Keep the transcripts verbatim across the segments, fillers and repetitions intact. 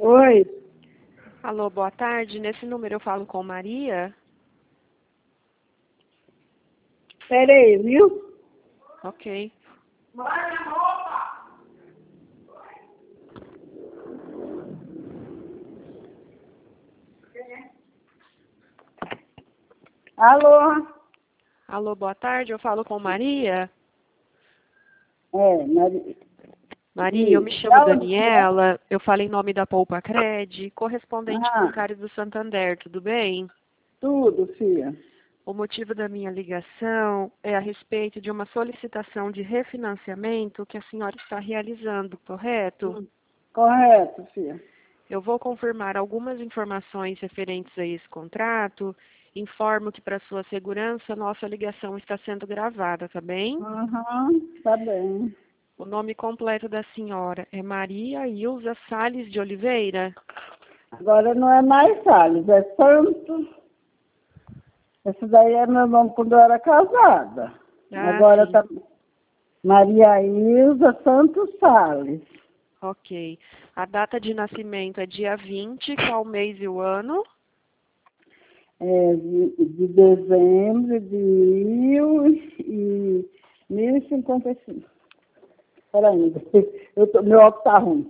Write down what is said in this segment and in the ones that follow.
Oi, Alô, boa tarde. Nesse número eu falo com Maria? peraí, viu? Ok. Alô? Alô, boa tarde. Eu falo com Maria? É, Maria. Maria, eu me Isso. chamo Da onde que é? Daniela. Eu falo em nome da Poupa Cred, correspondente Ah, bancário do Santander. Tudo bem? tudo, filha. O motivo da minha ligação é a respeito de uma solicitação de refinanciamento que a senhora está realizando, correto? Hum, Correto, filha. Eu vou confirmar algumas informações referentes a esse contrato. Informo que, para sua segurança, nossa ligação está sendo gravada, tá bem? Aham, tá bem. O nome completo da senhora é Maria Ilza Salles de Oliveira? Agora não é mais Salles, é Santos. Esse daí é meu nome quando eu era casada. Ah, Agora sim. tá Maria Ilza Santos Salles. Ok. A data de nascimento é dia vinte, qual mês e o ano? É, de, de dezembro de mil e, mil e cinquenta e cinco. Peraí, eu tô, meu óculos tá ruim.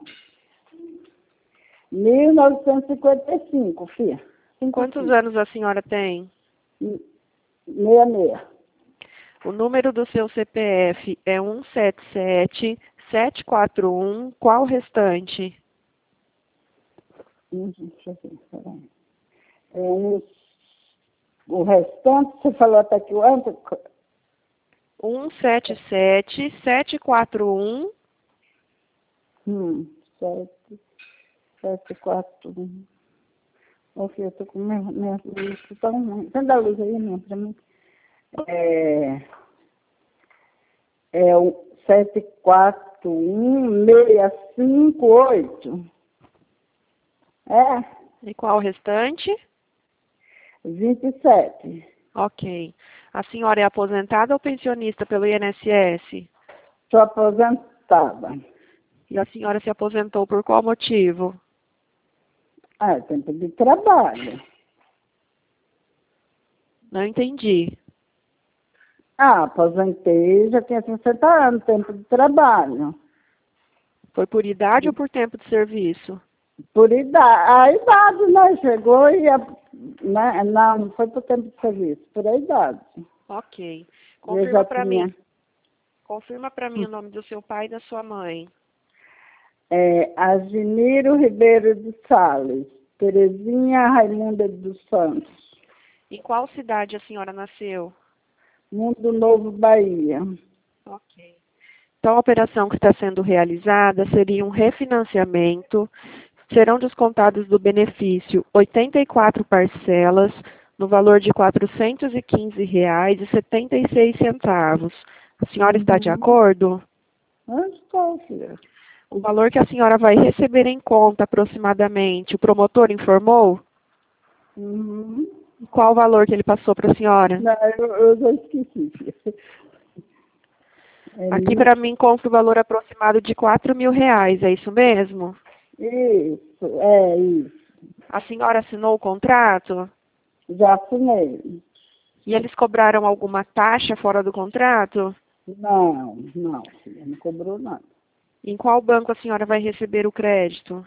mil novecentos e cinquenta e cinco, filha. Quantos cinquenta e cinco. anos a senhora tem? Meia, meia. O número do seu C P F é um sete sete, sete quatro um, qual o restante? Hum, Deixa eu ver, peraí. É, um- o restante, você falou até que o antes, um sete sete, sete quatro um. hum, sete, sete, quatro, um. Ô, filha, eu tô com minha, minha luz tão ruim. Você dá a luz aí, minha, pra mim? É, é o sete quatro um seis cinco oito. É, E qual o restante? vinte e sete. Ok. A senhora é aposentada ou pensionista pelo I N S S? Estou aposentada. E a senhora se aposentou por qual motivo? Ah, é tempo de trabalho. Não entendi. Ah, aposentei, já tinha sessenta anos, tempo de trabalho. Foi por idade ou por tempo de serviço? Por idade, a idade, né? Chegou e, a, né? Não, não foi por tempo de serviço, por a idade. Ok. Eu já Confirma para mim. tinha Confirma para mim o nome do seu pai e da sua mãe. é, Ageniro Ribeiro de Sales, Terezinha Raimunda dos Santos, Em qual cidade a senhora nasceu? Mundo Novo, Bahia. Ok. Então, a operação que está sendo realizada seria um refinanciamento. Serão descontados do benefício oitenta e quatro parcelas, no valor de quatrocentos e quinze reais e setenta e seis centavos. A senhora está de Uhum. acordo? Onde está, filha? O valor que a senhora vai receber em conta, aproximadamente, o promotor informou? Uhum. Qual o valor que ele passou para a senhora? Não, eu, eu já esqueci, filha. É Aqui mil- para mim consta o valor aproximado de quatro mil reais, é isso mesmo? Isso, é isso. A senhora assinou o contrato? Já assinei. E eles cobraram alguma taxa fora do contrato? Não, não, filha, não cobrou nada. Em qual banco a senhora vai receber o crédito?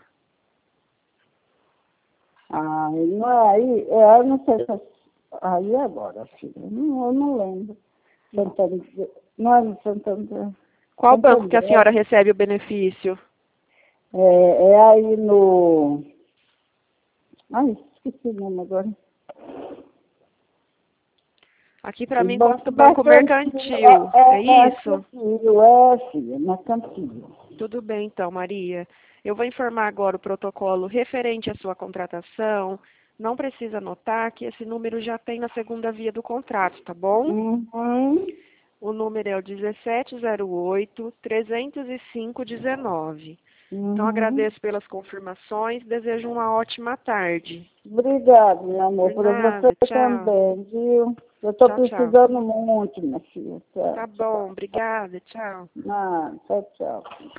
Ah, não é aí, é, eu não sei se é aí agora, filha, não, eu não lembro. Santander, não é no Santander, Qual banco que a Santander, senhora recebe o benefício? é, é aí no, ai, esqueci o nome agora. Aqui para O mim banco consta o Banco mercantil, Mercantil, é, é é, é isso? mercantil, é, filha, mercantil. Tudo bem então, Maria. Eu vou informar agora o protocolo referente à sua contratação. Não precisa anotar que esse número já tem na segunda via do contrato, tá bom? Uhum, O número é o dezessete zero oito, trezentos e cinco, dezenove. Então, uhum. agradeço pelas confirmações. Desejo uma ótima tarde. Obrigada, meu amor, Por para você nada. Tchau. também, viu? Eu estou Tchau, tchau. precisando muito, minha filha. Tá Tchau, bom. tchau. Obrigada. Tchau. Ah, tchau, tchau.